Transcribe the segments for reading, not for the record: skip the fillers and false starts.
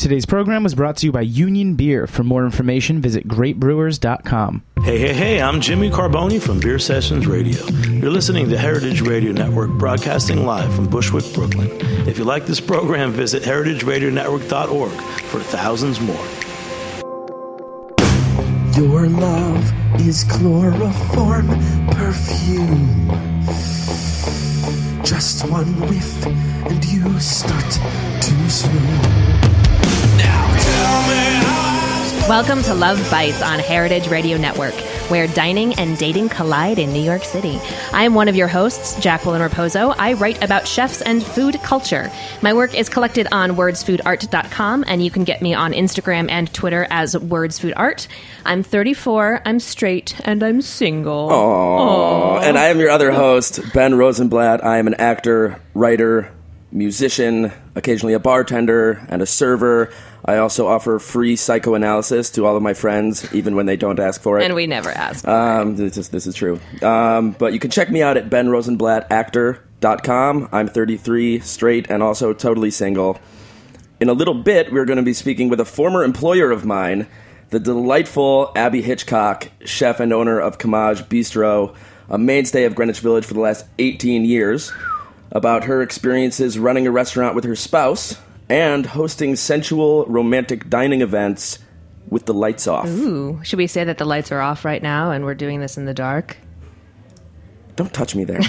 Today's program was brought to you by Union Beer. For more information, visit greatbrewers.com. Hey, I'm Jimmy Carboni from Beer Sessions Radio. You're listening to Heritage Radio Network, broadcasting live from Bushwick, Brooklyn. If you like this program, visit heritageradionetwork.org for thousands more. Your love is chloroform perfume. Just one whiff and you start to swoon. Now tell me how. Welcome to Love Bites on Heritage Radio Network, where dining and dating collide in New York City. I am one of your hosts, Jacqueline Raposo. I write about chefs and food culture. My work is collected on wordsfoodart.com, and you can get me on Instagram and Twitter as wordsfoodart. I'm 34, I'm straight, and I'm single. Aww. And I am your other host, Ben Rosenblatt. I am an actor, writer, musician, occasionally a bartender, and a server. I also offer free psychoanalysis to all of my friends, even when they don't ask for it. And we never ask. This is true. But you can check me out at benrosenblattactor.com. I'm 33, straight, and also totally single. In a little bit, we're going to be speaking with a former employer of mine, the delightful Abby Hitchcock, chef and owner of Kamaj Bistro, a mainstay of Greenwich Village for the last 18 years, about her experiences running a restaurant with her spouse and hosting sensual romantic dining events with the lights off. Ooh, should we say that the lights are off right now and we're doing this in the dark? Don't touch me there.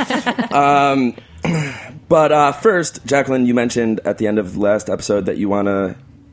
But first, Jacqueline, you mentioned at the end of the last episode that you wanted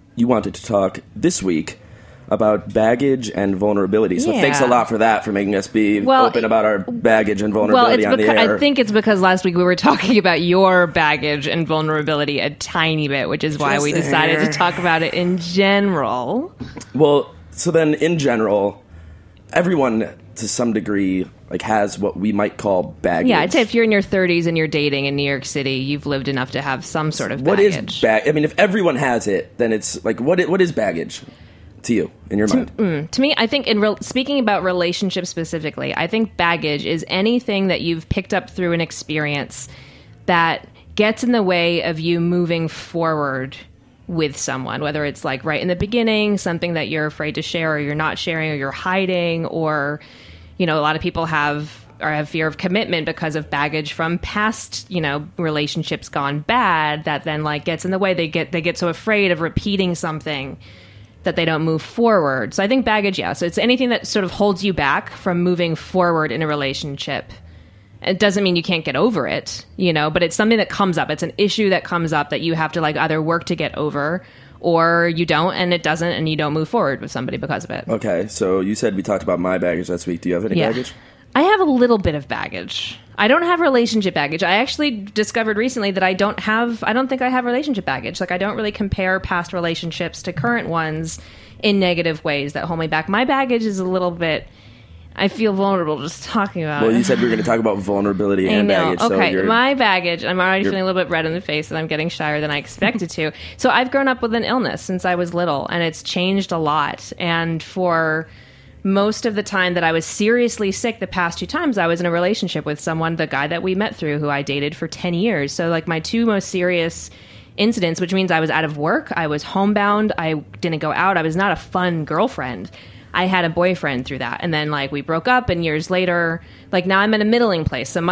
to talk this week about baggage and vulnerability. So thanks a lot for that, for making us be open about our baggage and vulnerability on the air. I think it's because last week we were talking about your baggage and vulnerability a tiny bit, which is why we decided to talk about it in general. Well, so then in general, everyone to some degree has what we might call baggage. Yeah, I'd say if you're in your 30s and you're dating in New York City, you've lived enough to have some sort of baggage. What is baggage? I mean, if everyone has it, then it's what is baggage to you, in your mind? To me, I think speaking about relationships specifically, I think baggage is anything that you've picked up through an experience that gets in the way of you moving forward with someone, whether it's right in the beginning, something that you're afraid to share or you're not sharing or you're hiding, or, a lot of people have fear of commitment because of baggage from past, relationships gone bad that then gets in the way. They get so afraid of repeating something that they don't move forward. So I think baggage, so it's anything that sort of holds you back from moving forward in a relationship. It doesn't mean you can't get over it, but it's something that comes up. It's an issue that comes up that you have to either work to get over, or you don't, and it doesn't, and you don't move forward with somebody because of it. Okay, so you said we talked about my baggage last week. Do you have any baggage? I have a little bit of baggage. I don't have relationship baggage. I actually discovered recently that I don't think I have relationship baggage. I don't really compare past relationships to current ones in negative ways that hold me back. My baggage is a little bit, I feel vulnerable just talking about it. Well, you said we were going to talk about vulnerability and baggage. Okay, so my baggage, I'm already feeling a little bit red in the face and I'm getting shyer than I expected to. So I've grown up with an illness since I was little, and it's changed a lot. And for most of the time that I was seriously sick, the past 2 times I was in a relationship with someone, the guy that we met through, who I dated for 10 years. So my 2 most serious incidents, which means I was out of work, I was homebound, I didn't go out, I was not a fun girlfriend. I had a boyfriend through that. And then we broke up, and years later, now I'm in a middling place. So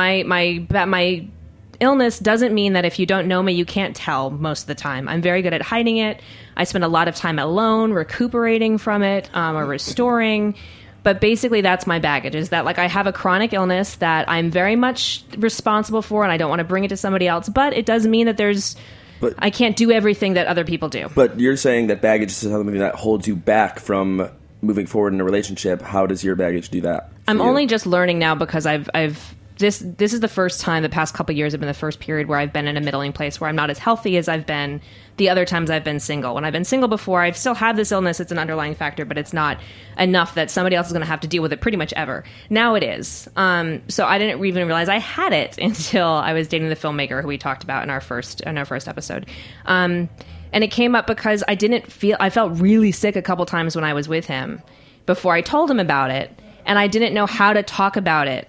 my illness doesn't mean that if you don't know me, you can't tell most of the time. I'm very good at hiding it. I spend a lot of time alone, recuperating from it, or restoring. But basically, that's my baggage, is that I have a chronic illness that I'm very much responsible for, and I don't want to bring it to somebody else. But it does mean that I can't do everything that other people do. But you're saying that baggage is something that holds you back from moving forward in a relationship. How does your baggage do that? I'm only just learning now, because this is the first time, the past couple of years have been the first period where I've been in a middling place where I'm not as healthy as I've been the other times I've been single. When I've been single before, I've still had this illness. It's an underlying factor, but it's not enough that somebody else is going to have to deal with it pretty much ever. Now it is. So I didn't even realize I had it until I was dating the filmmaker who we talked about in our first episode. And it came up because I felt really sick a couple times when I was with him before I told him about it. And I didn't know how to talk about it.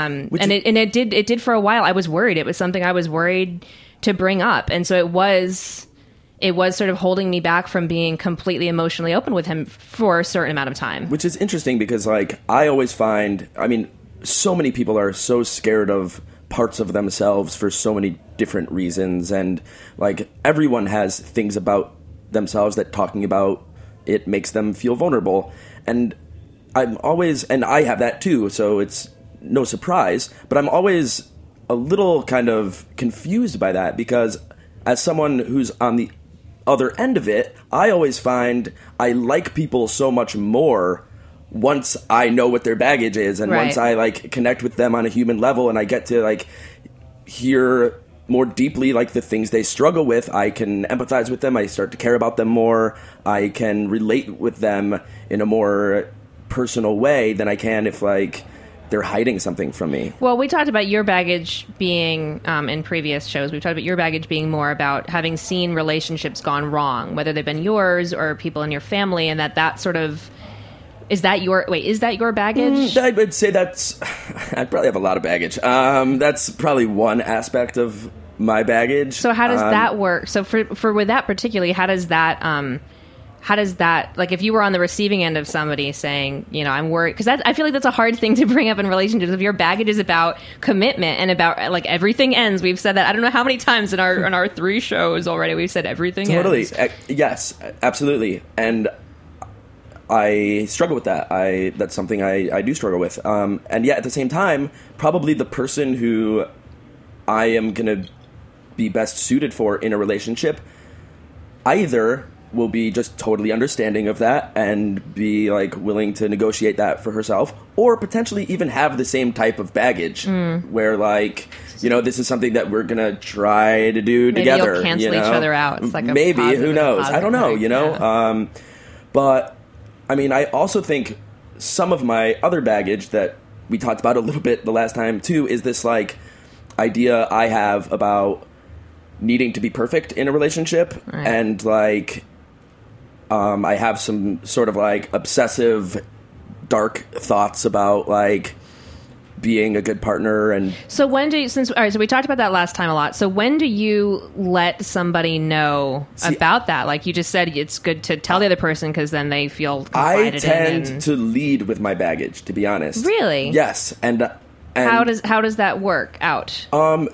It did for a while. I was worried. It was something I was worried to bring up. And so it was it was sort of holding me back from being completely emotionally open with him for a certain amount of time. Which is interesting because, like, I always find, I mean, so many people are so scared of parts of themselves for so many different reasons, and like everyone has things about themselves that talking about it makes them feel vulnerable, and I'm always, and I have that too, so it's no surprise, but I'm always a little kind of confused by that because as someone who's on the other end of it, I always find I like people so much more once I know what their baggage is, and Right. once I like connect with them on a human level, and I get to like hear more deeply like the things they struggle with, I can empathize with them. I start to care about them more. I can relate with them in a more personal way than I can if like they're hiding something from me. Well, we talked about your baggage being, in previous shows, we've talked about your baggage being more about having seen relationships gone wrong, whether they've been yours or people in your family, and that sort of, is that your baggage? I would say I probably have a lot of baggage. That's probably one aspect of my baggage. So how does that work? So for with that particularly, how does that, like if you were on the receiving end of somebody saying, you know, I'm worried, because I feel like that's a hard thing to bring up in relationships. If your baggage is about commitment and about like everything ends, we've said that I don't know how many times in our 3 shows already we've said everything totally ends. Yes, absolutely, and I struggle with that. That's something I do struggle with, and yet at the same time, probably the person who I am gonna be best suited for in a relationship either will be just totally understanding of that and be like willing to negotiate that for herself, or potentially even have the same type of baggage where like, you know, this is something that we're gonna try to do Maybe together. you'll cancel you know? each other out. It's like a maybe, positive, who knows? I don't know, positive you know? yeah. But I mean, I also think some of my other baggage that we talked about a little bit the last time too is this like idea I have about needing to be perfect in a relationship, Right. and like I have some sort of like obsessive dark thoughts about like being a good partner. And So when do you, all right, so we talked about that last time a lot. So when do you let somebody know about that? Like you just said, it's good to tell the other person because then they feel I confided in. tend and- to lead with my baggage, to be honest. Really? Yes. And how does that work out?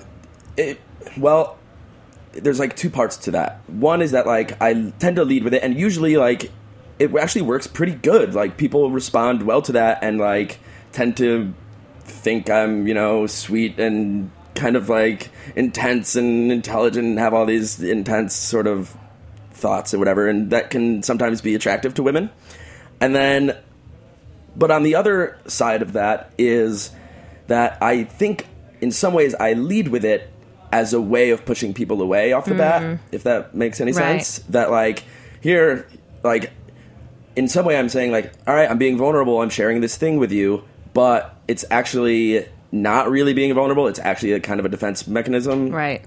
Well, there's like 2 parts to that. One is that like I tend to lead with it, and usually like it actually works pretty good. Like people respond well to that and like tend to think I'm, you know, sweet and kind of like intense and intelligent and have all these intense sort of thoughts or whatever, and that can sometimes be attractive to women. And then, but on the other side of that is that I think in some ways I lead with it as a way of pushing people away off the bat, if that makes any Right. sense. That like, here, like, in some way I'm saying like, all right, I'm being vulnerable, I'm sharing this thing with you, but it's actually not really being vulnerable, it's actually a kind of a defense mechanism. Right.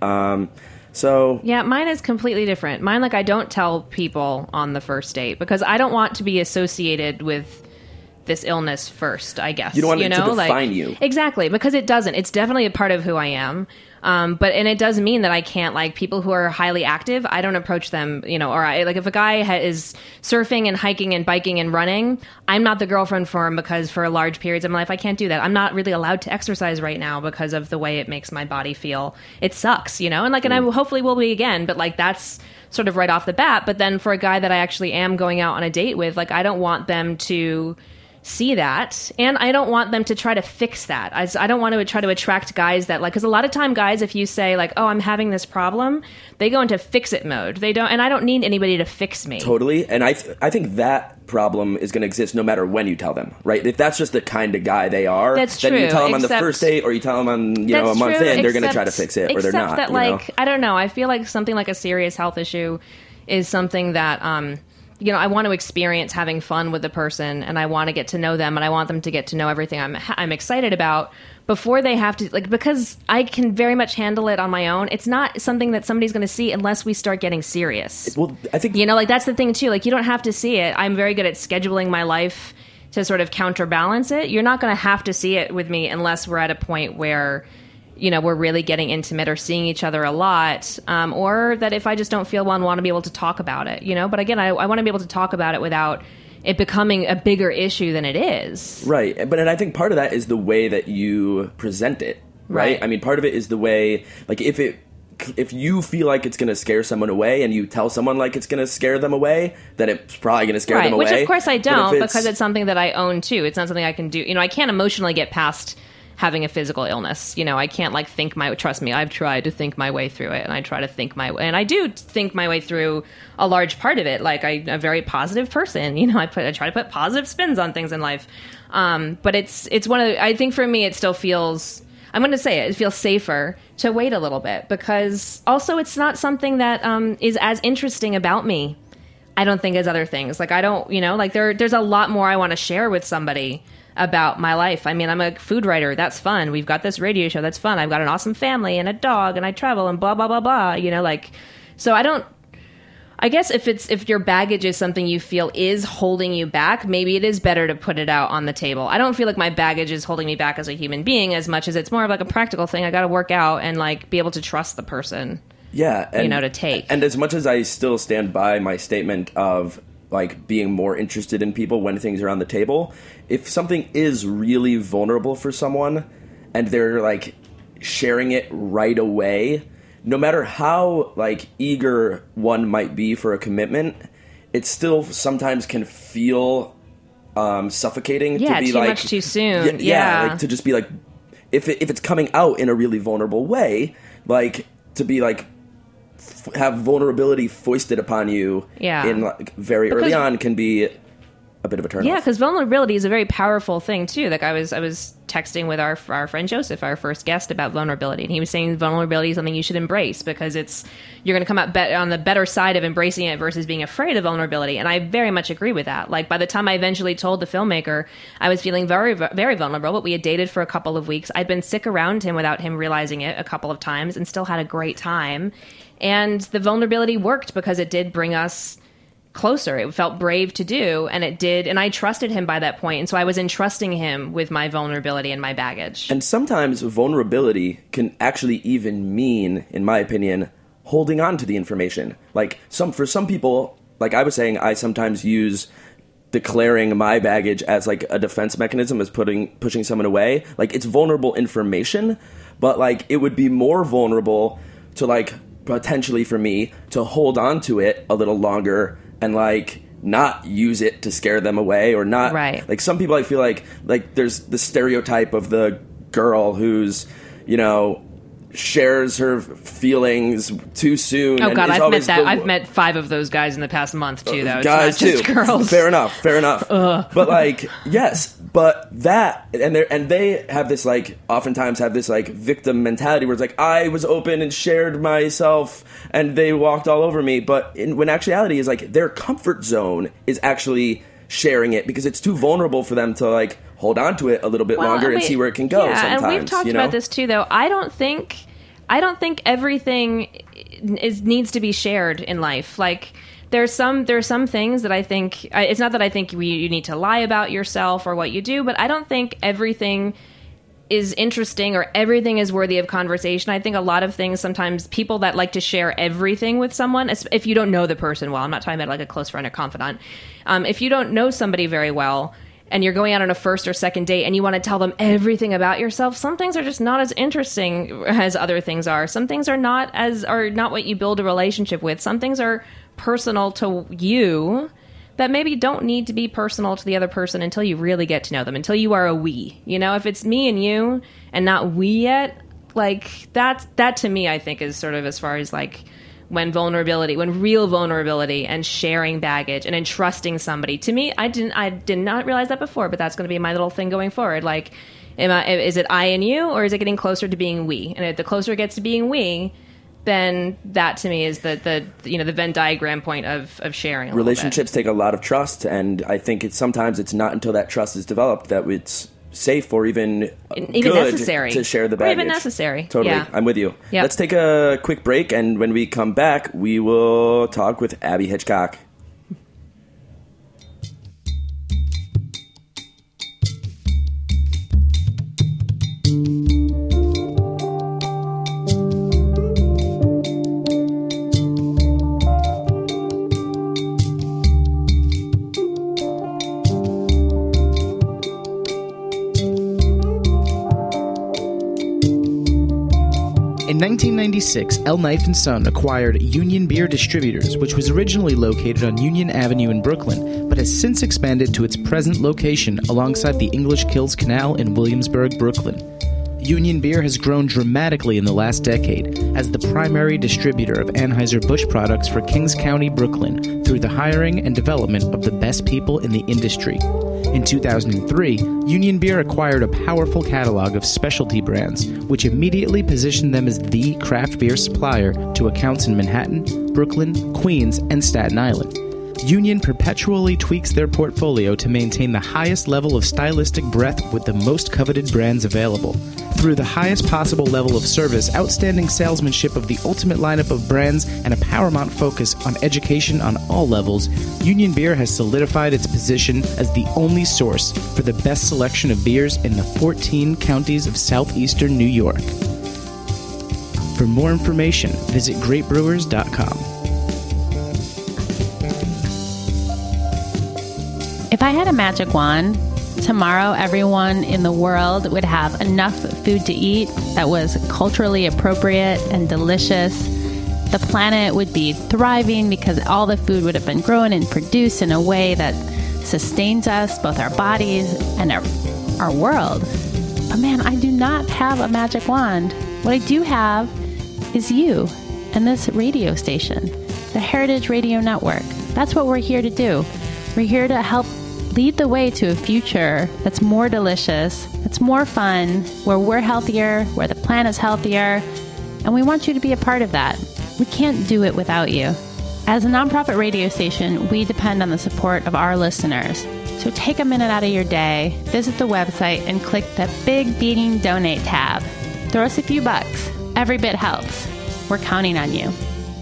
So Yeah, mine is completely different. Mine, like, I don't tell people on the first date because I don't want to be associated with this illness first, I guess. You don't want it to define like, you. Exactly, because it doesn't. It's definitely a part of who I am. And it does mean that I can't, like, people who are highly active, I don't approach them, you know, or like if a guy is surfing and hiking and biking and running, I'm not the girlfriend for him because for large periods of my life, I can't do that. I'm not really allowed to exercise right now because of the way it makes my body feel. It sucks, you know, and like, and I hopefully will be again, but like that's sort of right off the bat. But then for a guy that I actually am going out on a date with, like, I don't want them to see that, and I don't want them to try to fix that. I don't want to try to attract guys that, like, because a lot of time guys, if you say like, oh, I'm having this problem, they go into fix it mode. They don't, and I don't need anybody to fix me. totally, and I think that problem is going to exist no matter when you tell them, right? If that's just the kind of guy they are, That's then you true, tell them on the except- first date, or you tell them on, you know, a That's month true, in, they're going to try to except- fix it, or they're except not. that, you like, know? I don't know. I feel like something like a serious health issue is something that, you know, I want to experience having fun with the person, and I want to get to know them, and I want them to get to know everything I'm excited about before they have to, like, because I can very much handle it on my own. It's not something that somebody's going to see unless we start getting serious. Well, I think You know, like, that's the thing, too. Like, you don't have to see it. I'm very good at scheduling my life to sort of counterbalance it. You're not going to have to see it with me unless we're at a point where we're really getting intimate or seeing each other a lot, or that if I just don't feel well and want to be able to talk about it, But again, I want to be able to talk about it without it becoming a bigger issue than it is. Right. And I think part of that is the way that you present it, right? I mean, part of it is the way, like, if you feel like it's going to scare someone away and you tell someone like it's going to scare them away, then it's probably going to scare them away. Which, of course, I don't, because it's something that I own, too. It's not something I can do. I can't emotionally get past having a physical illness. I can't, like, trust me, I've tried to think my way through it, and I try to think and I do think my way through a large part of it. Like, I'm a very positive person. I try to put positive spins on things in life. But it's one of the, I think for me, it still feels, I'm going to say it feels safer to wait a little bit, because also it's not something that is as interesting about me, I don't think, as other things. Like, I don't, like there's a lot more I want to share with somebody about my life. I mean, I'm a food writer. That's fun. We've got this radio show. That's fun. I've got an awesome family and a dog, and I travel and blah, blah, blah, blah, so I guess if your baggage is something you feel is holding you back, maybe it is better to put it out on the table. I don't feel like my baggage is holding me back as a human being as much as it's more of like a practical thing. I got to work out and like be able to trust the person. Yeah. And, to take. And as much as I still stand by my statement of like being more interested in people when things are on the table, if something is really vulnerable for someone and they're like sharing it right away, no matter how like eager one might be for a commitment, it still sometimes can feel suffocating to be too like much too soon. Like to just be like, if it's coming out in a really vulnerable way, like to be like have vulnerability foisted upon you in like very early on can be a bit of a turn off. Yeah, because vulnerability is a very powerful thing too. Like I was texting with our friend Joseph, our first guest, about vulnerability, and he was saying vulnerability is something you should embrace because you're going to come out on the better side of embracing it versus being afraid of vulnerability. And I very much agree with that. Like by the time I eventually told the filmmaker, I was feeling very, very vulnerable. But we had dated for a couple of weeks. I'd been sick around him without him realizing it a couple of times, and still had a great time. And the vulnerability worked because it did bring us closer. It felt brave to do, and it did, and I trusted him by that point, and so I was entrusting him with my vulnerability and my baggage. And sometimes vulnerability can actually even mean, in my opinion, holding on to the information. Like for some people, like I was saying, I sometimes use declaring my baggage as like a defense mechanism, as pushing someone away. Like it's vulnerable information, but like it would be more vulnerable to like potentially for me to hold on to it a little longer and like not use it to scare them away, or not like some people I feel like there's the stereotype of the girl who's, shares her feelings too soon. Oh God, I've met that. I've met 5 of those guys in the past month too, though. Guys it's not just girls. Fair enough. But like, yes, but that and they have this like oftentimes have this like victim mentality where it's like I was open and shared myself and they walked all over me. But when actuality is like their comfort zone is actually sharing it because it's too vulnerable for them to like hold on to it a little bit longer and see where it can go. Yeah, sometimes, and we've talked about this too, though. I don't think everything needs to be shared in life. Like there are some things that I think it's not that I think you need to lie about yourself or what you do, but I don't think everything is interesting or everything is worthy of conversation. I think a lot of things, sometimes people that like to share everything with someone, if you don't know the person well, I'm not talking about like a close friend or confidant. If you don't know somebody very well and you're going out on a first or second date and you want to tell them everything about yourself, some things are just not as interesting as other things are. Some things are not what you build a relationship with. Some things are personal to you that maybe don't need to be personal to the other person until you really get to know them, until you are a we. If it's me and you and not we yet, like that to me, I think is sort of as far as like when real vulnerability and sharing baggage and entrusting somebody. To me, I did not realize that before, but that's going to be my little thing going forward. Like, is it I and you, or is it getting closer to being we? And if the closer it gets to being we, then that to me is the Venn diagram point of sharing. Relationships take a lot of trust, and I think sometimes it's not until that trust is developed that it's safe or even good necessary to share the baggage. Or even necessary. Totally. Yeah. I'm with you. Yep. Let's take a quick break, and when we come back, we will talk with Abby Hitchcock. 1996, El Knife & Son acquired Union Beer Distributors, which was originally located on Union Avenue in Brooklyn, but has since expanded to its present location alongside the English Kills Canal in Williamsburg, Brooklyn. Union Beer has grown dramatically in the last decade as the primary distributor of Anheuser-Busch products for Kings County, Brooklyn, through the hiring and development of the best people in the industry. In 2003, Union Beer acquired a powerful catalog of specialty brands, which immediately positioned them as the craft beer supplier to accounts in Manhattan, Brooklyn, Queens, and Staten Island. Union perpetually tweaks their portfolio to maintain the highest level of stylistic breadth with the most coveted brands available. Through the highest possible level of service, outstanding salesmanship of the ultimate lineup of brands, and a paramount focus on education on all levels, Union Beer has solidified its position as the only source for the best selection of beers in the 14 counties of southeastern New York. For more information, visit greatbrewers.com. If I had a magic wand, tomorrow everyone in the world would have enough food to eat that was culturally appropriate and delicious. The planet would be thriving because all the food would have been grown and produced in a way that sustains us, both our bodies and our world. But man, I do not have a magic wand. What I do have is you and this radio station, the Heritage Radio Network. That's what we're here to do. We're here to help lead the way to a future that's more delicious, that's more fun, where we're healthier, where the planet's healthier, and we want you to be a part of that. We can't do it without you. As a nonprofit radio station, we depend on the support of our listeners. So take a minute out of your day, visit the website, and click that big beating donate tab. Throw us a few bucks. Every bit helps. We're counting on you.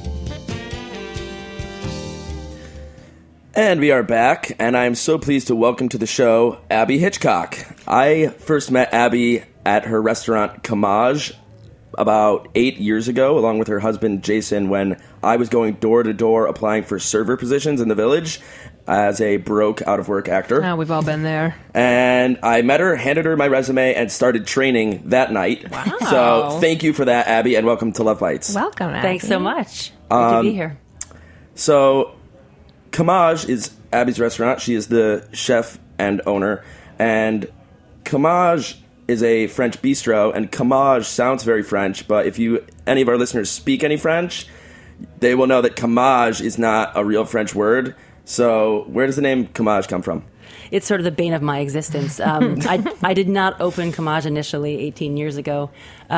And we are back, and I am so pleased to welcome to the show Abby Hitchcock. I first met Abby at her restaurant Kamaj about 8 years ago, along with her husband Jason, when I was going door to door applying for server positions in the Village as a broke, out-of-work actor. Oh, we've all been there. And I met her, handed her my resume, and started training that night. Wow. So thank you for that, Abby, and welcome to Love Bites. Welcome, Abby. Thanks so much. Good to be here. So Kamaj is Abby's restaurant. She is the chef and owner. And Kamaj is a French bistro, and Kamaj sounds very French, but if any of our listeners speak any French, they will know that Kamaj is not a real French word. So where does the name Kamaj come from? It's sort of the bane of my existence. I did not open Kamaj initially 18 years ago,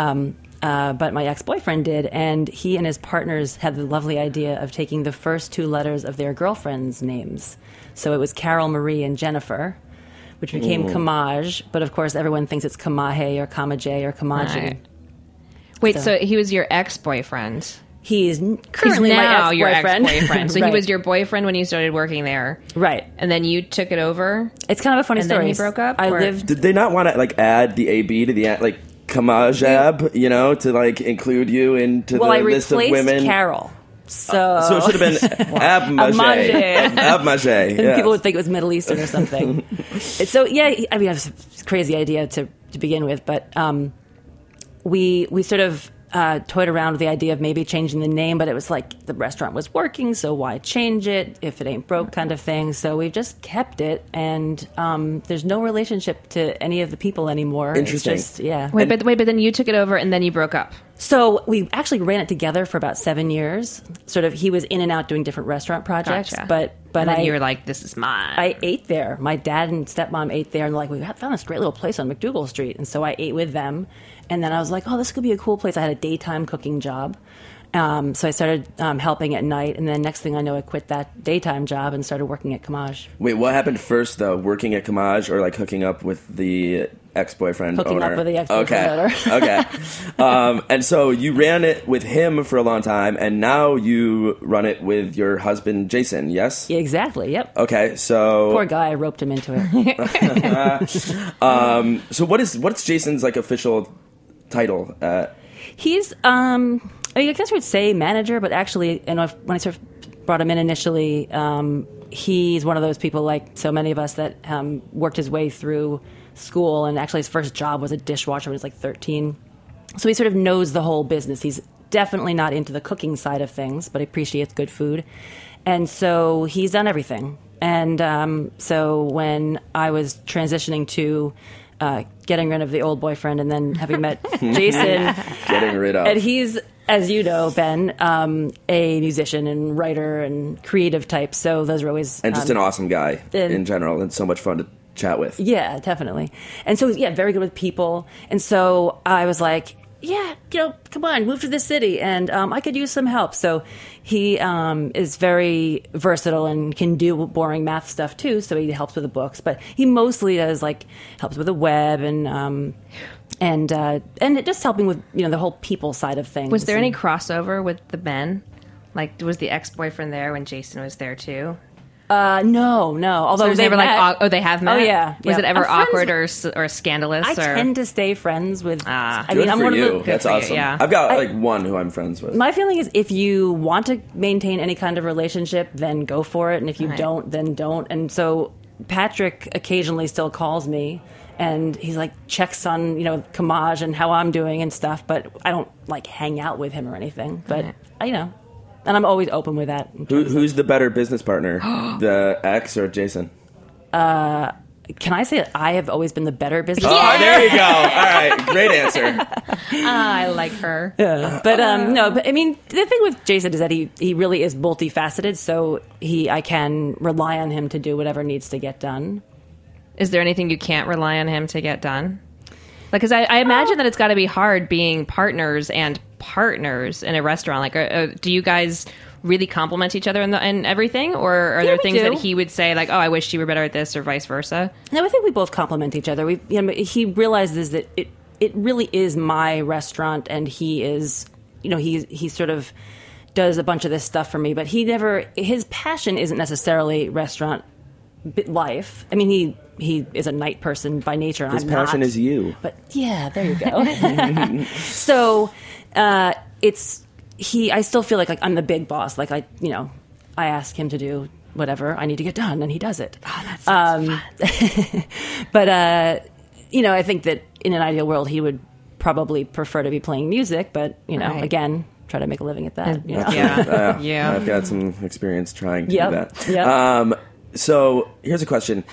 but my ex-boyfriend did, and he and his partners had the lovely idea of taking the first two letters of their girlfriends' names. So it was Carol, Marie, and Jennifer, which became Kamaj, but of course everyone thinks it's Kamahe or Kamaje or Kamaji. Right. Wait, so he was your ex-boyfriend? He's currently He's now my your ex-boyfriend. ex-boyfriend. So Right. he was your boyfriend when you started working there. Right. And then you took it over? It's kind of a funny And story. then he broke up, I or- lived... Did they not want to add the AB to the Kamajab, to include you into Well, the I list of replaced women? Carol. So So it should have been Abmajay. Abmajay. And Yes. people would think it was Middle Eastern or something. So yeah, I mean, it was a crazy idea to begin with, but we sort of toyed around with the idea of maybe changing the name, but it was like the restaurant was working, so why change it if it ain't broke, kind of thing. So we've just kept it, and there's no relationship to any of the people anymore. Interesting. It's just, yeah. Wait, but then you took it over and then you broke up. So we actually ran it together for about 7 years. Sort of, he was in and out doing different restaurant projects, Gotcha. but And then I, you were like, this is mine. I ate there. My dad and stepmom ate there, and they're like, we found this great little place on McDougal Street. And so I ate with them. And then I was like, oh, this could be a cool place. I had a daytime cooking job. So I started helping at night. And then next thing I know, I quit that daytime job and started working at Kamaj. Wait, what happened first, though? Working at Kamaj or hooking up with the ex-boyfriend Hooking owner? up with the ex-boyfriend owner. Okay. And so you ran it with him for a long time, and now you run it with your husband, Jason, yes? Yeah, exactly, yep. Okay, so... Poor guy, I roped him into it. So what's Jason's official title? He's, I mean, I guess we'd say manager, but actually, when I sort of brought him in initially, he's one of those people, like so many of us, that worked his way through school, and actually his first job was a dishwasher when he was 13. So he sort of knows the whole business. He's definitely not into the cooking side of things, but appreciates good food. And so he's done everything. And so when I was transitioning to getting rid of the old boyfriend and then having met Jason. Getting rid of. And he's, as you know, Ben, a musician and writer and creative type. So those are always... And just an awesome guy in general, and so much fun to chat with. Yeah, definitely. And so, yeah, very good with people. And so I was like, yeah, come on, move to the city, and I could use some help. So he is very versatile and can do boring math stuff too. So he helps with the books, but he mostly does helps with the web and just helping with the whole people side of things. Was there any crossover with the Ben? Like, was the ex-boyfriend there when Jason was there too? No. Although so they were they have met. Oh yeah. Was it ever awkward or scandalous? I tend to stay friends with. I'm one of the. That's awesome. Yeah. I've got one who I'm friends with. My feeling is, if you want to maintain any kind of relationship, then go for it, and if you don't, then don't. And so Patrick occasionally still calls me, and he's checks on Kamaj and how I'm doing and stuff, but I don't hang out with him or anything. But and I'm always open with that. Who's the better business partner, the ex or Jason? Can I say that I have always been the better business partner? partner? There you go. All right, great answer. I like her. Yeah. But I mean, the thing with Jason is that he really is multifaceted, so I can rely on him to do whatever needs to get done. Is there anything you can't rely on him to get done? Because I imagine that it's got to be hard being partners and partners in a restaurant. Do you guys really complement each other in everything, or are there things that he would say I wish you were better at this, or vice versa? No, I think we both complement each other. He realizes that it really is my restaurant, and he is he sort of does a bunch of this stuff for me, but his passion isn't necessarily restaurant life. I mean, he is a night person by nature. His passion is you. But yeah, there you go. So I still feel like I'm the big boss. I ask him to do whatever I need to get done, and he does it. Oh, that's fun. But I think that in an ideal world, he would probably prefer to be playing music. But again, try to make a living at that. Yeah. I've got some experience trying to do that. Yep. So here's a question: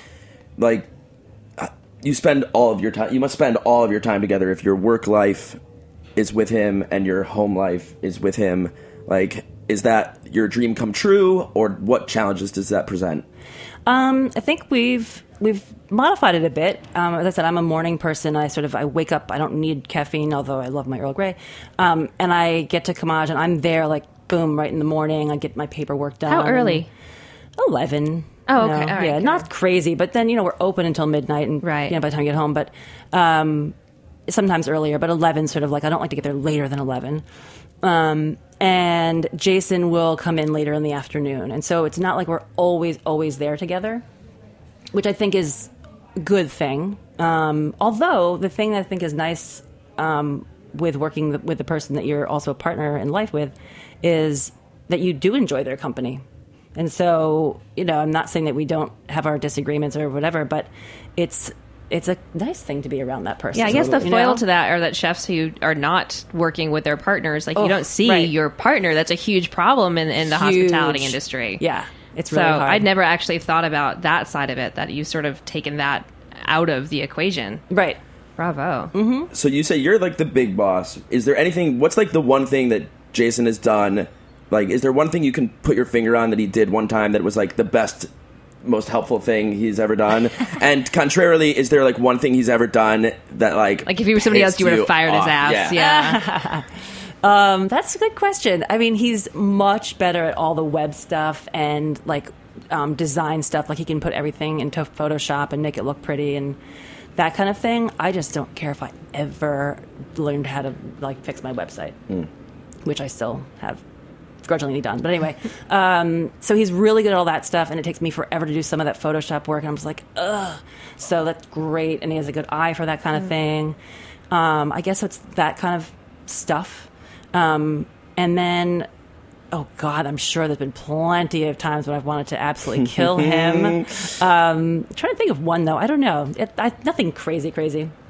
you spend all of your time. You must spend all of your time together if your work life is with him and your home life is with him. Is that your dream come true, or what challenges does that present? I think we've modified it a bit. As I said, I'm a morning person. I wake up. I don't need caffeine, although I love my Earl Grey. And I get to Kamaj, and I'm there boom, right in the morning. I get my paperwork done. How early? 11. Oh, okay. All right, yeah, good. not crazy, but then we're open until midnight, and by the time I get home, but sometimes earlier. But 11, sort of I don't like to get there later than 11. And Jason will come in later in the afternoon, and so it's not like we're always there together, which I think is a good thing. Although the thing that I think is nice with working with the person that you're also a partner in life with is that you do enjoy their company. And so, I'm not saying that we don't have our disagreements or whatever, but it's a nice thing to be around that person. Yeah, I guess the foil to that are that chefs who are not working with their partners, you don't see your partner. That's a huge problem in the hospitality industry. Yeah, it's really hard. I'd never actually thought about that side of it, that you've sort of taken that out of the equation. Right. Bravo. Mm-hmm. So you say you're the big boss. Is there anything, what's the one thing that Jason has done? Is there one thing you can put your finger on that he did one time that was the best, most helpful thing he's ever done? And contrarily, is there one thing he's ever done that if you were somebody else, you would have fired his ass? Yeah. That's a good question. I mean, he's much better at all the web stuff and design stuff. He can put everything into Photoshop and make it look pretty and that kind of thing. I just don't care if I ever learned how to fix my website, which I still have grudgingly done. But anyway, so he's really good at all that stuff, and it takes me forever to do some of that Photoshop work, and I'm just ugh. So that's great, and he has a good eye for that kind of thing. I guess it's that kind of stuff. And then, oh God, I'm sure there's been plenty of times when I've wanted to absolutely kill him. Trying to think of one, though. I don't know. Nothing crazy.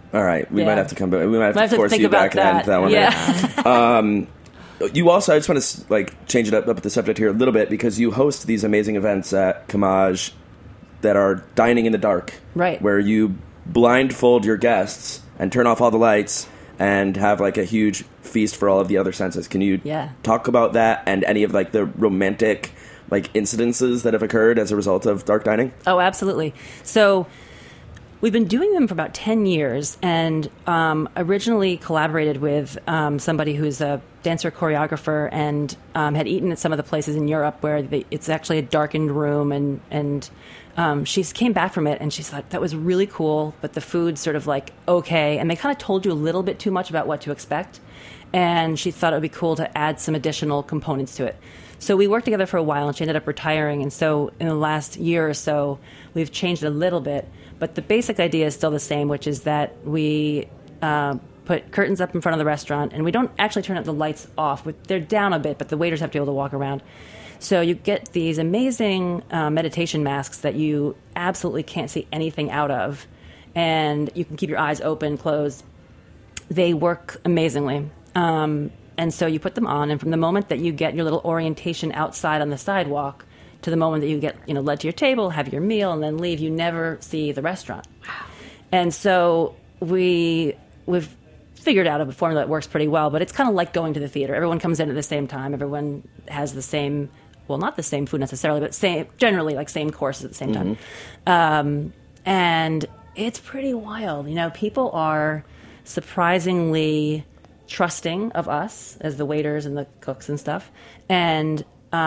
All right, we Yeah. might have to come back. We might have Might to force think you about back and that one. Yeah. You also, I just want to like change it up with the subject here a little bit because you host these amazing events at Kamaj that are dining in the dark, Right. Where you blindfold your guests and turn off all the lights and have like a huge feast for all of the other senses. Can you talk about that and any of like the romantic like incidences that have occurred as a result of dark dining? Oh, absolutely. So we've been doing them for about 10 years and originally collaborated with somebody who's a dancer choreographer and had eaten at some of the places in Europe where it's actually a darkened room and she came back from it and she's like, that was really cool, but the food's sort of like okay. And they kind of told you a little bit too much about what to expect. And she thought it would be cool to add some additional components to it. So we worked together for a while and she ended up retiring. And so in the last year or so, we've changed it a little bit. But the basic idea is still the same, which is that we put curtains up in front of the restaurant, and we don't actually turn up the lights off. They're down a bit, but the waiters have to be able to walk around. So you get these amazing meditation masks that you absolutely can't see anything out of, and you can keep your eyes open, closed. They work amazingly. And so you put them on, and from the moment that you get your little orientation outside on the sidewalk to the moment that you get, led to your table, have your meal, and then leave, you never see the restaurant. Wow. And so we've figured out a formula that works pretty well, but it's kind of like going to the theater. Everyone comes in at the same time. Everyone has the same, well, not the same food necessarily, but generally like same courses at the same time. And it's pretty wild. People are surprisingly trusting of us as the waiters and the cooks and stuff. And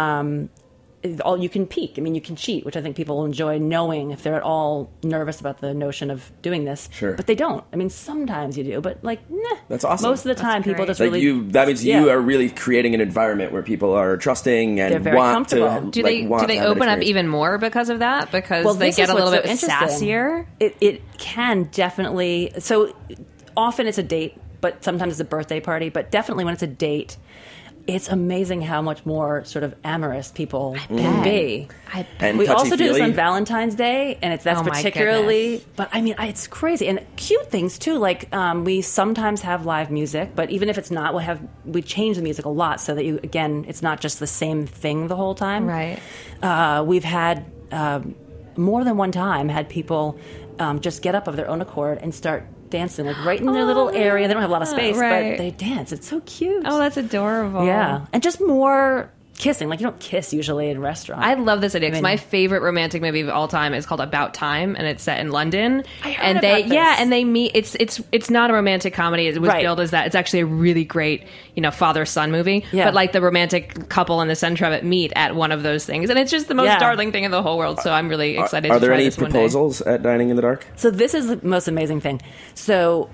you can peek. You can cheat, which I think people will enjoy knowing if they're at all nervous about the notion of doing this. Sure. But they don't. Sometimes you do, but nah. That's awesome. Most of the time, people just like really... that means you are really creating an environment where people are trusting and They're very want to... comfortable. Do they open up even more because of that? Because they get a little bit sassier? It can definitely... So often it's a date, but sometimes it's a birthday party. But definitely when it's a date... It's amazing how much more sort of amorous people can be. And we also do this touchy-feely? on Valentine's Day, and that's particularly. But it's crazy and cute things too. Like we sometimes have live music, but even if it's not, we change the music a lot so that it's not just the same thing the whole time. Right. We've had more than one time had people just get up of their own accord and start dancing right in their little area. They don't have a lot of space, but they dance. It's so cute. Oh, that's adorable. Yeah. And just more kissing. Like you don't kiss usually in restaurants. I love this idea because my favorite romantic movie of all time is called About Time, and it's set in London. I heard about this. And they meet. It's not a romantic comedy. It was billed as that. It's actually a really great father-son movie. Yeah. But like the romantic couple in the center of it meet at one of those things, and it's just the most darling thing in the whole world. So I'm really excited. Are to there try any this proposals at Dining in the Dark? So this is the most amazing thing. So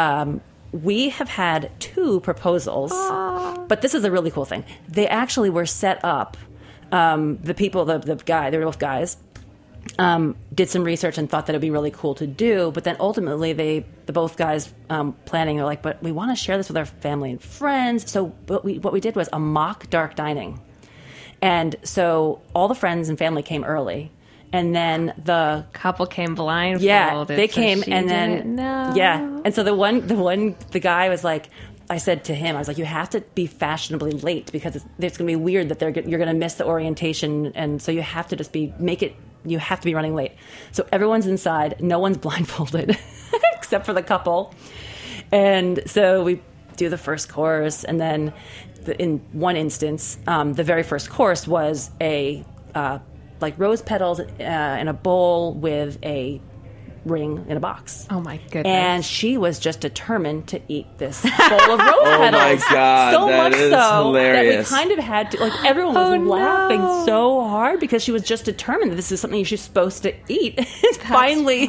we have had 2 proposals, but this is a really cool thing. They actually were set up. The people, the guy, they were both guys, did some research and thought that it'd be really cool to do. But then ultimately, the both guys planning, they're like, but we want to share this with our family and friends. So what we did was a mock dark dining, and so all the friends and family came early. And then the couple came blindfolded. Yeah, they came, so and then and so the guy was like, I said to him, I was like, you have to be fashionably late because it's going to be weird that you're going to miss the orientation, and so you have to just you have to be running late. So everyone's inside, no one's blindfolded except for the couple, and so we do the first course, and then in one instance, the very first course was a like rose petals in a bowl with a ring in a box. Oh my goodness. And she was just determined to eat this bowl of rose petals. Oh my God, so that much is so hilarious. that we kind of had to, like, everyone was laughing so hard because she was just determined that this is something she's supposed to eat. Finally,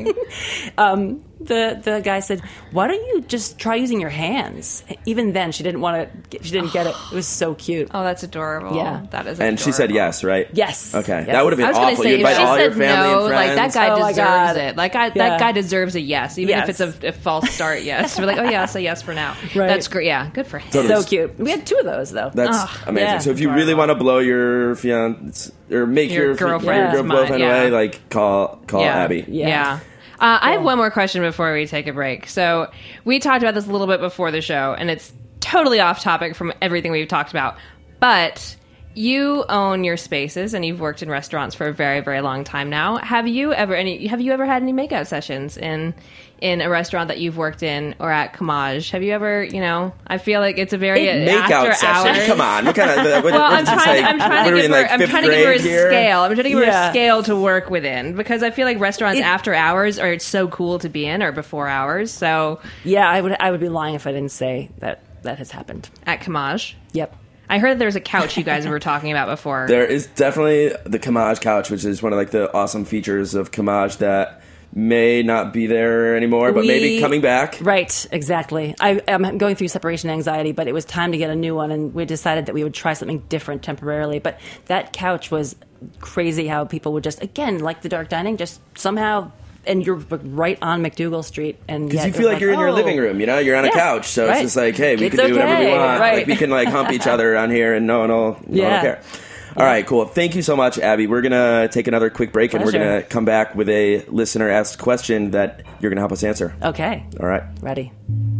the guy said, why don't you just try using your hands? Even then, she didn't get it. It was so cute. Oh, that's adorable. Yeah. That is And adorable. she said yes, right? Yes. Okay. Yes. That would have been I was going to awful. say, You if invite she all said your family no, and friends. like that guy Oh my deserves God. it. Like that guy deserves a yes, even if it's a false start yes. We're like, oh yeah, I'll say yes for now. Right. That's great. Yeah, good for him. So cute. We had 2 of those though. That's amazing. yeah. So if you really want to blow your fiance or make Your your girlfriend's girlfriend mind, away, like call Abby. Yeah. I have one more question before we take a break. So we talked about this a little bit before the show, and it's totally off topic from everything we've talked about. But you own your spaces, and you've worked in restaurants for a very, very long time now. Have you ever had any makeout sessions in a restaurant that you've worked in or at Kamaj? Have you ever, I feel like it's a very makeout after session. hours. Come on, what kind of? I'm trying to give her a here? scale. I'm trying to give her a scale to work within, because I feel like restaurants after hours are so cool to be in, or before hours. So yeah, I would be lying if I didn't say that has happened at Kamaj. Yep. I heard there's a couch you guys were talking about before. There is definitely the Kamaj couch, which is one of the awesome features of Kamaj that may not be there anymore, but maybe coming back. Right, exactly. I'm going through separation anxiety, but it was time to get a new one, and we decided that we would try something different temporarily. But that couch was crazy how people would just, again, like the dark dining, just somehow... And you're right on McDougal Street, and because you feel like you're in your living room, you're on a couch, so it's just like, hey, we can do whatever we want. Right. Like we can hump each other around here, and no one will care. All right, cool. Thank you so much, Abby. We're gonna take another quick break, and we're gonna come back with a listener asked question that you're gonna help us answer. Okay. All right. Ready.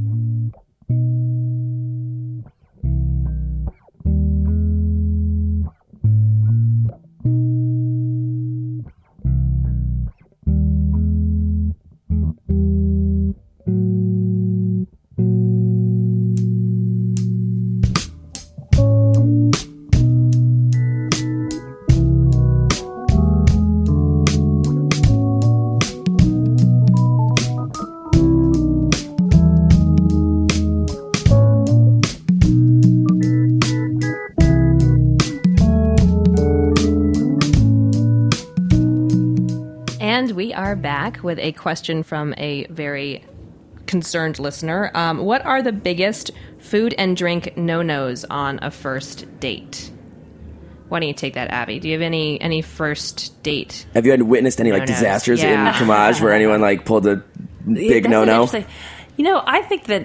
We are back with a question from a very concerned listener. What are the biggest food and drink no-nos on a first date? Why don't you take that, Abby? Do you have any first date? Have you witnessed any no-nos? disasters in Kamaj where anyone pulled a big no-no? I think that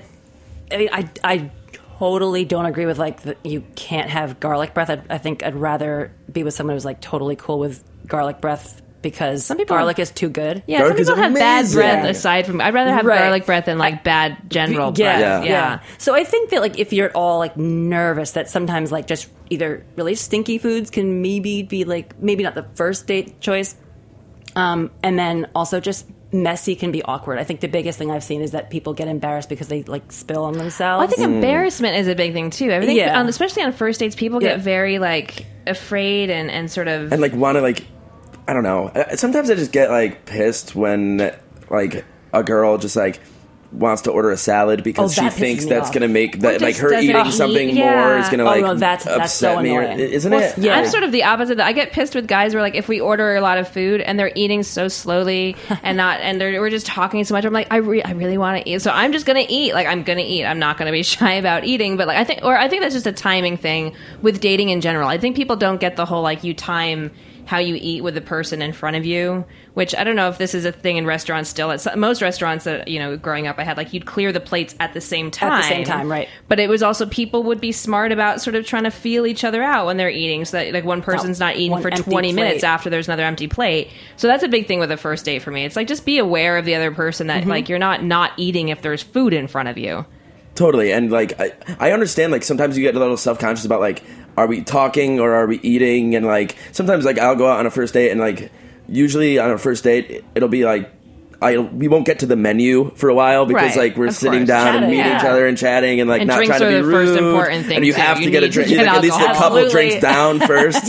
I totally don't agree with that you can't have garlic breath. I think I'd rather be with someone who's totally cool with garlic breath, because some people garlic is too good. Yeah, some people have bad breath aside from... I'd rather have garlic breath than bad general breath. Yeah. So I think that if you're at all nervous, that sometimes just either really stinky foods can maybe be maybe not the first date choice, and then also just messy can be awkward. I think the biggest thing I've seen is that people get embarrassed because they spill on themselves. Well, I think embarrassment is a big thing too. I think especially on first dates, people get very afraid and sort of want to I don't know. Sometimes I just get pissed when a girl just wants to order a salad because she thinks that's going to make that her eating something more is going to that's upset so me, isn't it? Yeah. I'm sort of the opposite. I get pissed with guys where if we order a lot of food and they're eating so slowly and we're just talking so much, I'm I really want to eat, so I'm just going to eat. I'm going to eat. I'm not going to be shy about eating. But I think that's just a timing thing with dating in general. I think people don't get the whole you time how you eat with the person in front of you, which I don't know if this is a thing in restaurants still. It's most restaurants that, growing up I had, you'd clear the plates at the same time. At the same time, right. But it was also people would be smart about sort of trying to feel each other out when they're eating, so that one person's not eating for 20 minutes after there's another empty plate. So that's a big thing with a first date for me. It's just be aware of the other person, that you're not eating if there's food in front of you. Totally. And I understand sometimes you get a little self-conscious about are we talking or are we eating? And sometimes I'll go out on a first date and usually on a first date it'll be we won't get to the menu for a while because we're sitting down and meeting each other and chatting and and not drinks trying to are be the rude. First important thing and you have to get a drink, at least a couple drinks down first,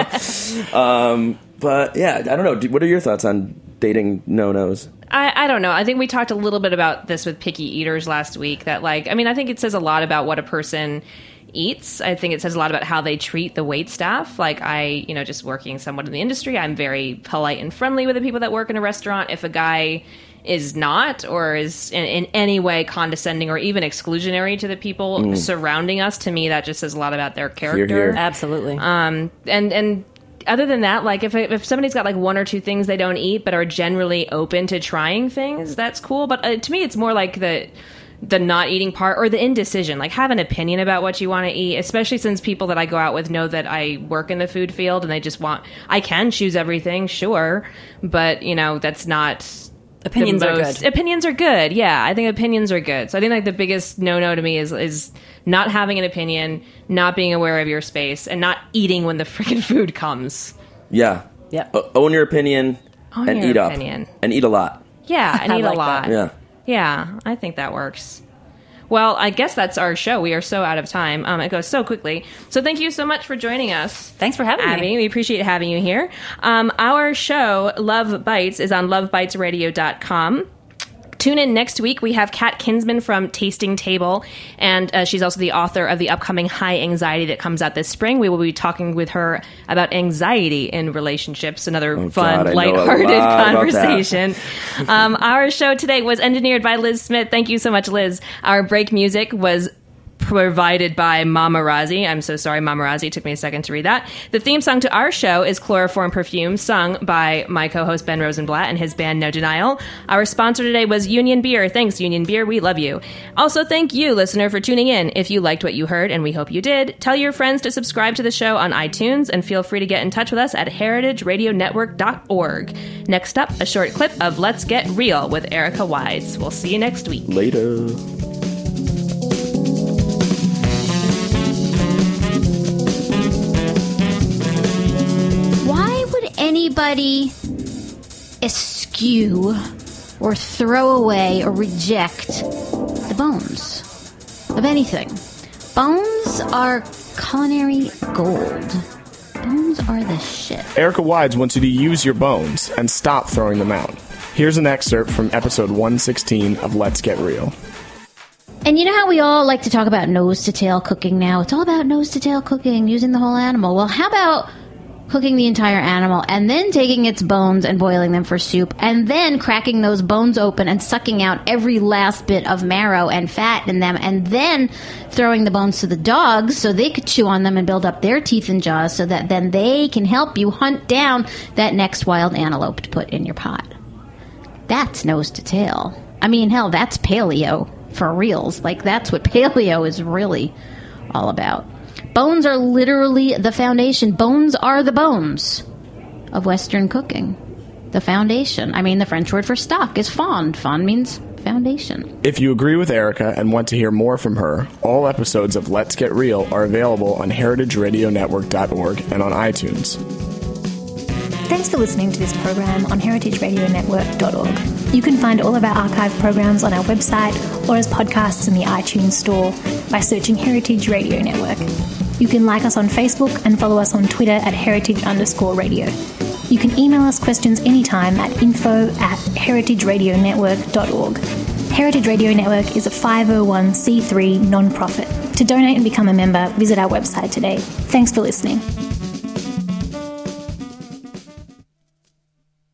But yeah, I don't know. What are your thoughts on dating no-nos? I don't know. I think we talked a little bit about this with picky eaters last week. That I think it says a lot about what a person eats. I think it says a lot about how they treat the wait staff. Just working somewhat in the industry, I'm very polite and friendly with the people that work in a restaurant. If a guy is not, or is in any way condescending or even exclusionary to the people surrounding us, to me that just says a lot about their character. Absolutely. And other than that, if somebody's got one or two things they don't eat but are generally open to trying things, that's cool. But to me, it's more the not eating part, or the indecision. Have an opinion about what you want to eat, especially since people that I go out with know that I work in the food field and they just I can choose everything, sure, but that's not Opinions are good. Opinions are good. Yeah, I think opinions are good. So I think like the biggest no-no to me is not having an opinion, not being aware of your space, and not eating when the freaking food comes. Yeah. Yep. Own your opinion Own and your eat opinion. up. And eat a lot. Yeah, and I eat like a lot. that. Yeah. Yeah, I think that works. Well, I guess that's our show. We are so out of time. It goes so quickly. So thank you so much for joining us. Thanks for having Abby. me. We appreciate having you here. Our show, Love Bites, is on lovebitesradio.com. Tune in next week. We have Kat Kinsman from Tasting Table, and she's also the author of the upcoming High Anxiety that comes out this spring. We will be talking with her about anxiety in relationships, another fun, lighthearted conversation. Our show today was engineered by Liz Smith. Thank you so much, Liz. Our break music was provided by Mama Razi. I'm so sorry, Mama Razi. It took me a second to read that. The theme song to our show is Chloroform Perfume, sung by my co-host Ben Rosenblatt and his band No Denial. Our sponsor today was Union Beer. Thanks, Union Beer. We love you. Also, thank you, listener, for tuning in. If you liked what you heard, and we hope you did, tell your friends to subscribe to the show on iTunes, and feel free to get in touch with us at heritageradionetwork.org. Next up, a short clip of Let's Get Real with Erica Wise. We'll see you next week. Later. Anybody eschew or throw away or reject the bones of anything. Bones are culinary gold. Bones are the shit. Erica Wides wants you to use your bones and stop throwing them out. Here's an excerpt from episode 116 of Let's Get Real. And you know how we all like to talk about nose-to-tail cooking now? It's all about nose-to-tail cooking, using the whole animal. Well, how about cooking the entire animal and then taking its bones and boiling them for soup and then cracking those bones open and sucking out every last bit of marrow and fat in them and then throwing the bones to the dogs so they could chew on them and build up their teeth and jaws so that then they can help you hunt down that next wild antelope to put in your pot. That's nose to tail. I mean, hell, that's paleo for reals. Like, that's what paleo is really all about. Bones are literally the foundation. Bones are the bones of Western cooking. The foundation. I mean, the French word for stock is fond. Fond means foundation. If you agree with Erica and want to hear more from her, all episodes of Let's Get Real are available on heritageradionetwork.org and on iTunes. Thanks for listening to this program on heritageradionetwork.org. You can find all of our archive programs on our website or as podcasts in the iTunes store by searching Heritage Radio Network. You can like us on Facebook and follow us on Twitter at heritage_radio. You can email us questions anytime at info@heritageradionetwork.org. Heritage Radio Network is a 501c3 non-profit. To donate and become a member, visit our website today. Thanks for listening.